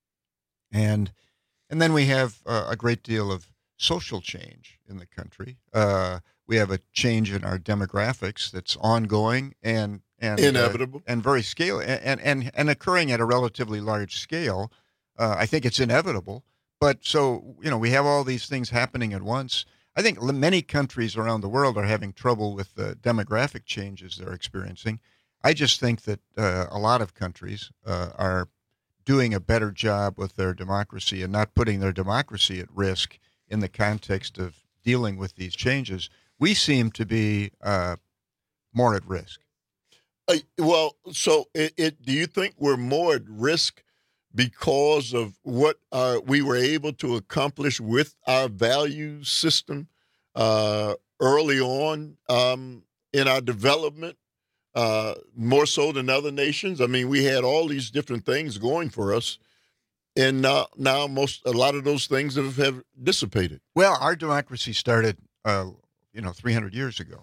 And and then we have uh, a great deal of social change in the country. Uh, we have a change in our demographics that's ongoing and and inevitable uh, and very scale and, and and occurring at a relatively large scale. Uh, I think it's inevitable. But so, you know, we have all these things happening at once. I think many countries around the world are having trouble with the demographic changes they're experiencing. I just think that uh, a lot of countries uh, are doing a better job with their democracy and not putting their democracy at risk in the context of dealing with these changes, we seem to be uh, more at risk. Uh, well, so it, it, do you think we're more at risk because of what uh, we were able to accomplish with our value system uh, early on um, in our development, uh, more so than other nations? I mean, we had all these different things going for us, and uh, now most a lot of those things have, have dissipated. Well, our democracy started, uh, you know, three hundred years ago,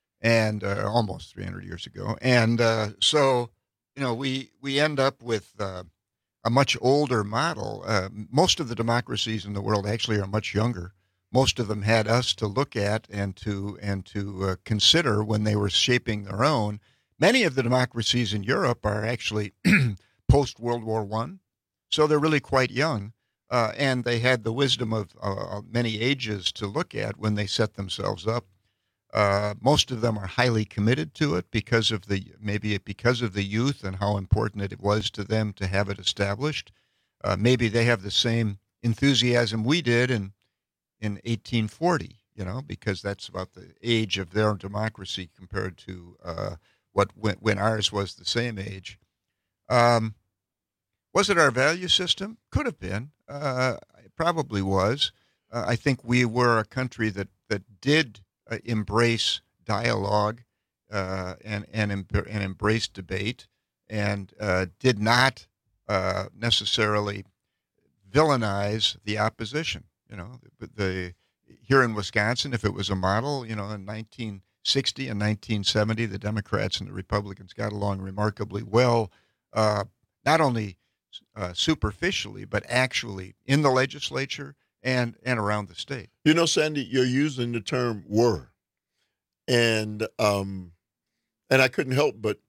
and uh, almost three hundred years ago, and uh, so you know, we we end up with uh, a much older model. Uh, most of the democracies in the world actually are much younger. Most of them had us to look at and to and to uh, consider when they were shaping their own. Many of the democracies in Europe are actually post World War One, so they're really quite young, uh, and they had the wisdom of uh, many ages to look at when they set themselves up. Uh, most of them are highly committed to it because of the maybe because of the youth and how important it was to them to have it established. Uh, maybe they have the same enthusiasm we did in in eighteen forty, you know, because that's about the age of their democracy compared to uh, what when, when ours was the same age. Um, was it our value system? Could have been. Uh, it probably was. Uh, I think we were a country that that did uh, embrace dialogue uh, and and and embrace debate, and uh, did not uh, necessarily villainize the opposition. You know, the, the here in Wisconsin, if it was a model, you know, in nineteen sixty and nineteen seventy, the Democrats and the Republicans got along remarkably well, uh, not only uh, superficially, but actually in the legislature and, and around the state. You know, Sandy, you're using the term were. And, um, and I couldn't help but,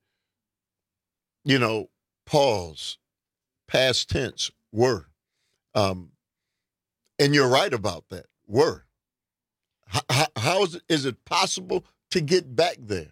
you know, pause, past tense, were. Um, and you're right about that, were. How, how is, it, is it possible to get back there?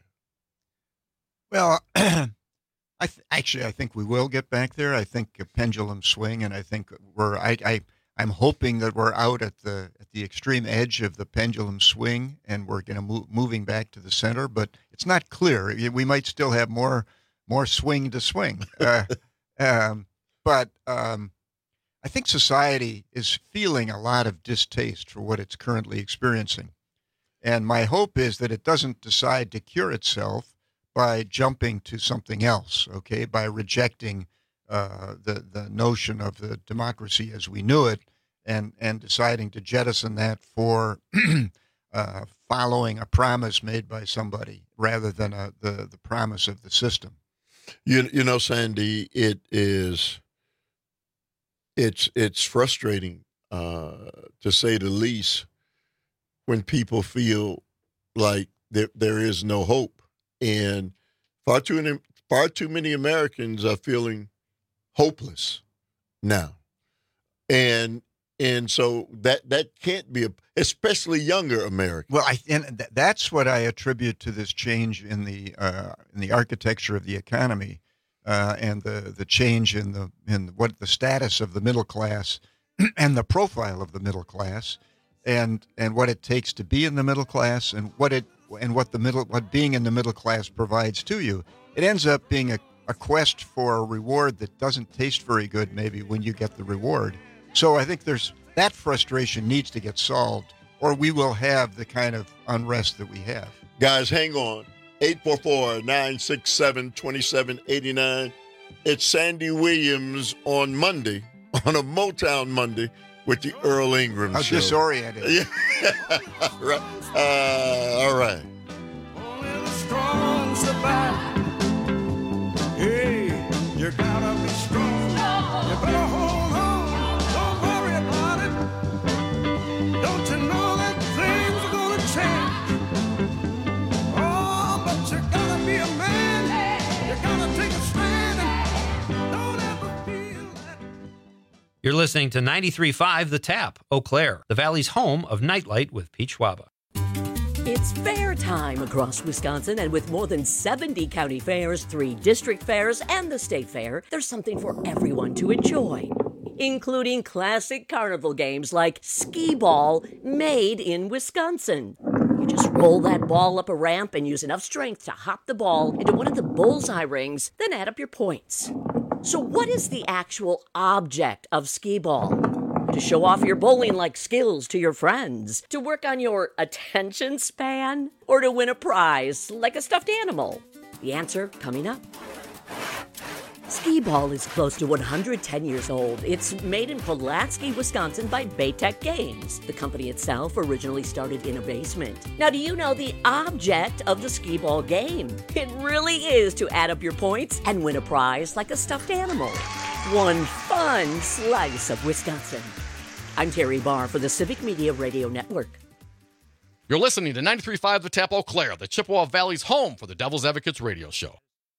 Well, I th- actually, I think we will get back there. I think a pendulum swing, and I think we're. I, I I'm hoping that we're out at the at the extreme edge of the pendulum swing, and we're going to move moving back to the center. But it's not clear. We might still have more more swing to swing. Uh, um, but um, I think society is feeling a lot of distaste for what it's currently experiencing, and my hope is that it doesn't decide to cure itself by jumping to something else, okay, by rejecting uh, the the notion of the democracy as we knew it, and and deciding to jettison that for uh, following a promise made by somebody rather than a, the the promise of the system. You you know, Sandy, it is it's it's frustrating uh, to say the least when people feel like there there is no hope. And far too many, far too many Americans are feeling hopeless now, and and so that that can't be a, especially younger Americans. Well, I and th- that's what I attribute to this change in the uh, in the architecture of the economy, uh, and the the change in the in what the status of the middle class and the profile of the middle class, and and what it takes to be in the middle class, and what it. and what the middle, what being in the middle class provides to you. It ends up being a, a quest for a reward that doesn't taste very good maybe when you get the reward. So I think there's that frustration needs to get solved, or we will have the kind of unrest that we have. Guys, hang on. eight four four, nine six seven, two seven eight nine. It's Sandy Williams on Monday, on a Motown Monday, with the Earl Ingram How Show. How disoriented. Yeah. Right. Uh, all right. Only the strong survive. Hey, you gotta be strong. You better hold on. Don't worry about it. Don't you know that things are gonna change? Oh, but you gotta be a man. You gotta take a stand and don't ever feel that. You're listening to ninety-three point five The Tap, Eau Claire, the Valley's home of Nightlight with Pete Schwaba. It's fair time across Wisconsin, and with more than seventy county fairs, three district fairs, and the state fair, there's something for everyone to enjoy. including classic carnival games like skee ball, made in Wisconsin. You just roll that ball up a ramp and use enough strength to hop the ball into one of the bullseye rings, then add up your points. So what is the actual object of skee ball? To show off your bowling-like skills to your friends? To work on your attention span? Or to win a prize like a stuffed animal? The answer coming up. Skee ball is close to one hundred ten years old. It's made in Pulaski, Wisconsin by Baytech Games. The company itself originally started in a basement. Now, do you know the object of the skee ball game? It really is to add up your points and win a prize like a stuffed animal. One fun slice of Wisconsin. I'm Terry Barr for the Civic Media Radio Network. You're listening to ninety-three point five The Tap Eau Claire, the Chippewa Valley's home for the Devil's Advocates radio show.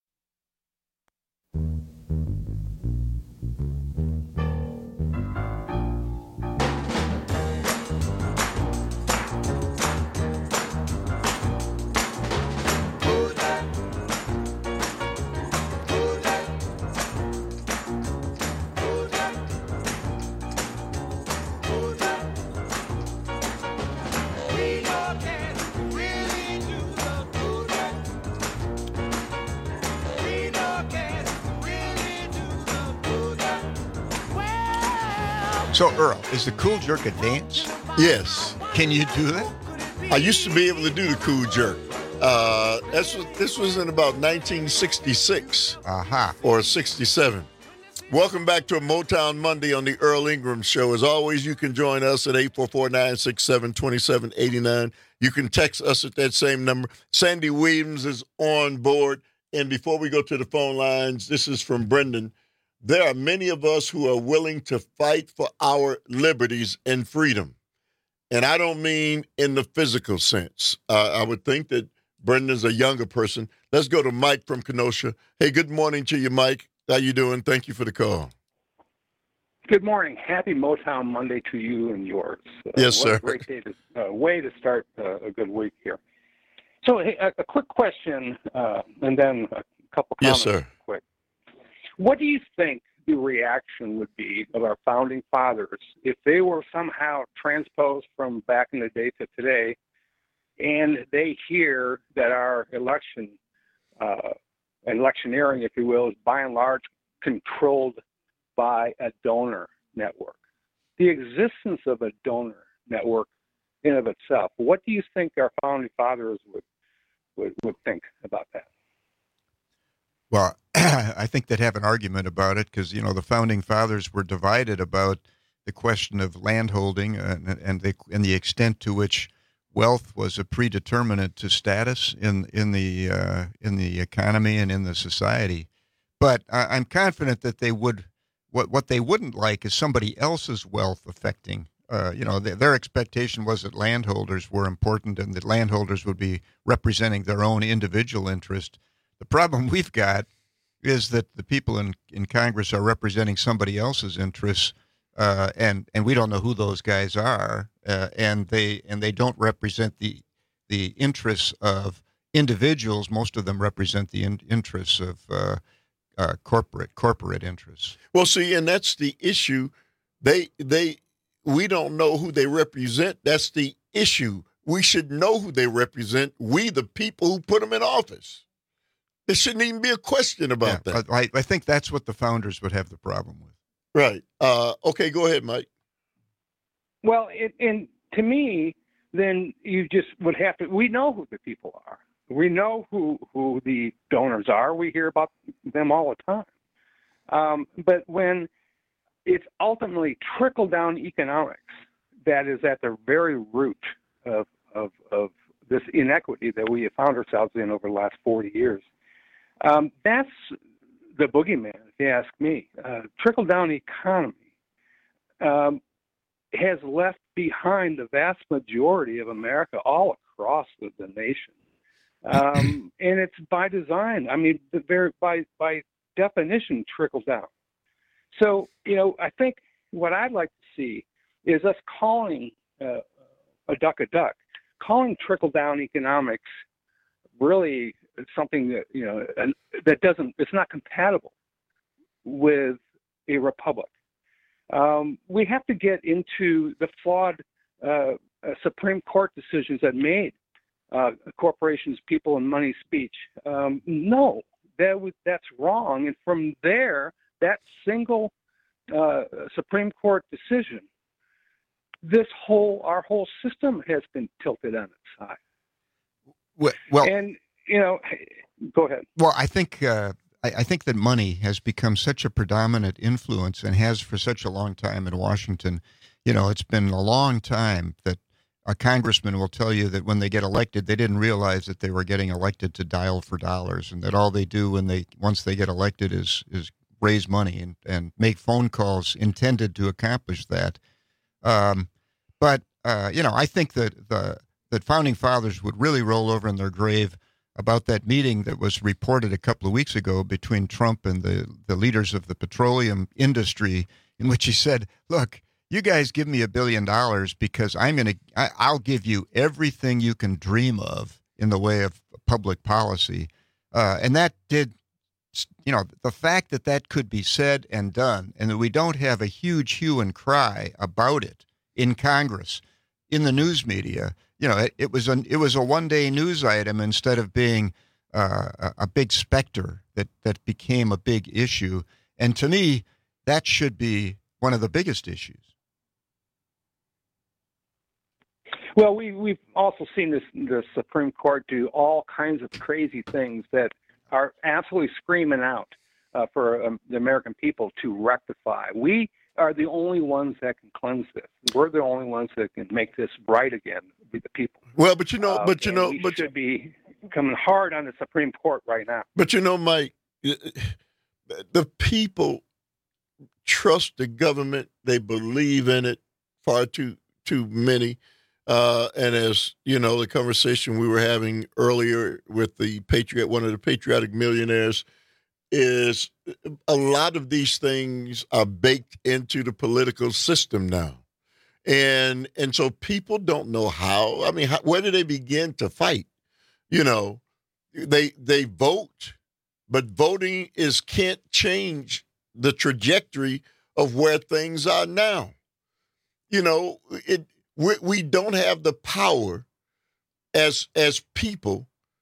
So, Earl, is the cool jerk a dance? Yes. Can you do that? I used to be able to do the cool jerk. Uh, this was, this was in about nineteen sixty-six Aha. or sixty-seven. Welcome back to a Motown Monday on the Earl Ingram Show. As always, you can join us at eight four four, nine six seven, two seven eight nine. You can text us at that same number. Sandy Williams is on board. And before we go to the phone lines, this is from Brendan. There are many of us who are willing to fight for our liberties and freedom. And I don't mean in the physical sense. Uh, I would think that Brendan's a younger person. Let's go to Mike from Kenosha. Hey, good morning to you, Mike. How you doing? Thank you for the call. Good morning. Happy Motown Monday to you and yours. Uh, yes, what sir. A great day to, uh, way to start uh, a good week here. So hey, a, a quick question uh, and then a couple comments. Yes, sir. Quick. What do you think the reaction would be of our founding fathers if they were somehow transposed from back in the day to today, and they hear that our election, uh, electioneering, if you will, is by and large controlled by a donor network? The existence of a donor network in of itself, what do you think our founding fathers would would, would think about that? Well, I think they'd have an argument about it because, you know, the founding fathers were divided about the question of landholding and, and, the, and the extent to which wealth was a predeterminant to status in in the uh, in the economy and in the society. But I, I'm confident that they would. What what they wouldn't like is somebody else's wealth affecting. Uh, you know, th- their expectation was that landholders were important and that landholders would be representing their own individual interest. The problem we've got is that the people in, in Congress are representing somebody else's interests, uh, and and we don't know who those guys are, uh, and they and they don't represent the the interests of individuals. Most of them represent the in, interests of uh, uh, corporate corporate interests. Well, see, and that's the issue. They they we don't know who they represent. That's the issue. We should know who they represent. We, the people who put them in office. There shouldn't even be a question about yeah, that. I, I think that's what the founders would have the problem with. Right. Uh, okay, go ahead, Mike. Well, it, and to me, then you just would have to, we know who the people are. We know who, who the donors are. We hear about them all the time. Um, but when it's ultimately trickle-down economics that is at the very root of, of, of this inequity that we have found ourselves in over the last forty years, Um, that's the boogeyman, if you ask me. Uh, trickle-down economy um, has left behind the vast majority of America all across the, the nation. Um, and it's by design. I mean, the very, by, by definition, trickle down. So, you know, I think what I'd like to see is us calling uh, a duck a duck, calling trickle-down economics really something that, you know, that doesn't, it's not compatible with a republic. Um, we have to get into the flawed uh, uh, Supreme Court decisions that made uh, corporations, people, and money speech. Um, no, that w- that's wrong. And from there, that single uh, Supreme Court decision, this whole our whole system has been tilted on its side. Well, well and you know, go ahead. Well, I think uh, I, I think that money has become such a predominant influence and has for such a long time in Washington. You know, it's been a long time that a congressman will tell you that when they get elected, they didn't realize that they were getting elected to dial for dollars, and that all they do when they once they get elected is is raise money and, and make phone calls intended to accomplish that. Um, but uh, you know, I think that the that founding fathers would really roll over in their grave about that meeting that was reported a couple of weeks ago between Trump and the the leaders of the petroleum industry, in which he said, "Look, you guys give me a billion dollars because I'm going to, I'll give you everything you can dream of in the way of public policy." Uh, and that did, you know, the fact that that could be said and done, and that we don't have a huge hue and cry about it in Congress, in the news media, you know, it, it was an, it was a one day news item instead of being uh, a, a big specter that, that became a big issue. And to me, that should be one of the biggest issues. Well, we, we've also seen this the Supreme Court do all kinds of crazy things that are absolutely screaming out uh, for um, the American people to rectify. We are the only ones that can cleanse this. We're the only ones that can make this right again with the people. Well, but you know, Uh, but you and know, we but should be coming hard on the Supreme Court right now. But you know, Mike, the people trust the government. They believe in it far too too many. Uh, and as you know, the conversation we were having earlier with the patriot, one of the patriotic millionaires, is a lot of these things are baked into the political system now, and and so people don't know how. I mean, how, where do they begin to fight? You know, they they vote, but voting is can't change the trajectory of where things are now. You know, it. We, we don't have the power as as people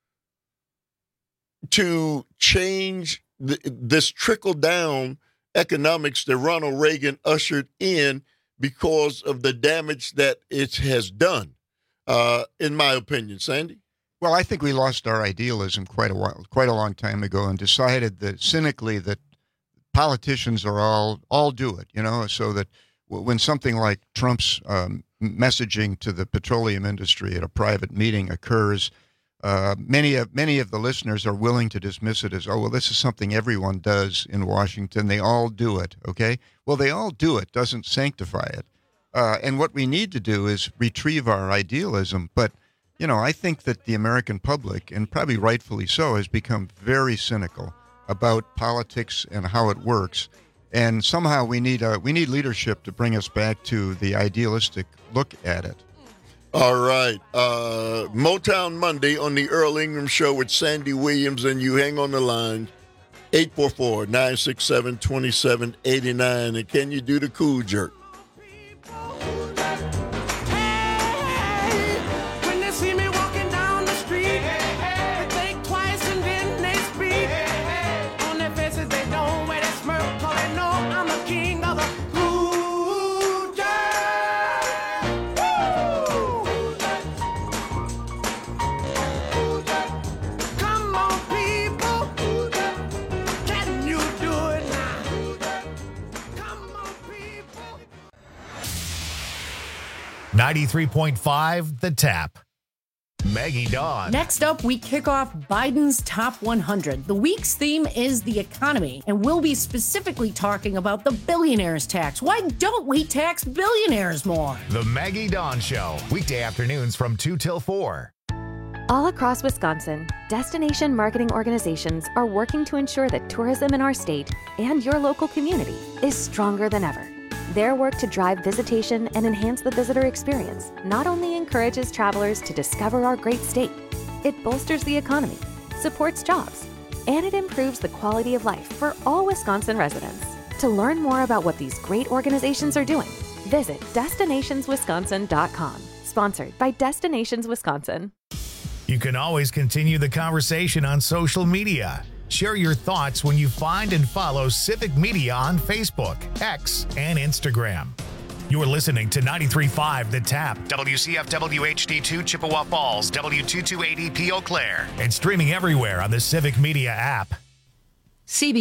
to change the, this trickle-down economics that Ronald Reagan ushered in because of the damage that it has done, uh, in my opinion. Sandy? Well, I think we lost our idealism quite a while, quite a long time ago, and decided that cynically that politicians are all all do it, you know, so that when something like Trump's um, messaging to the petroleum industry at a private meeting occurs, uh, many of many of the listeners are willing to dismiss it as, oh, well, this is something everyone does in Washington. They all do it, okay? Well, they all do it doesn't sanctify it. Uh, and what we need to do is retrieve our idealism. But, you know, I think that the American public, and probably rightfully so, has become very cynical about politics and how it works. And somehow we need uh, we need leadership to bring us back to the idealistic look at it. All right. Uh, Motown Monday on the Earl Ingram Show with Sandy Williams, and you hang on the line, eight four four, nine six seven, two seven eight nine. And can you do the cool jerk? When they see me walking down the street, they think twice and then they speak. On their faces they don't wear that smirk, 'cause they know I'm the king of the cool jerk. Come on, people, can you do it now? Come on, people. ninety-three point five The Tap. Maggie Dawn. Next up, we kick off Biden's Top one hundred. The week's theme is the economy, and we'll be specifically talking about the billionaires tax. Why don't we tax billionaires more? The Maggie Dawn Show. Weekday afternoons from two till four. All across Wisconsin, destination marketing organizations are working to ensure that tourism in our state and your local community is stronger than ever. Their work to drive visitation and enhance the visitor experience not only encourages travelers to discover our great state, it bolsters the economy, supports jobs, and it improves the quality of life for all Wisconsin residents. To learn more about what these great organizations are doing, visit destinations wisconsin dot com. Sponsored by Destinations Wisconsin. You can always continue the conversation on social media. Share your thoughts when you find and follow Civic Media on Facebook, X, and Instagram. You're listening to ninety-three point five The Tap, W C F W H D two Chippewa Falls, W two two eight E P Eau Claire, and streaming everywhere on the Civic Media app. C B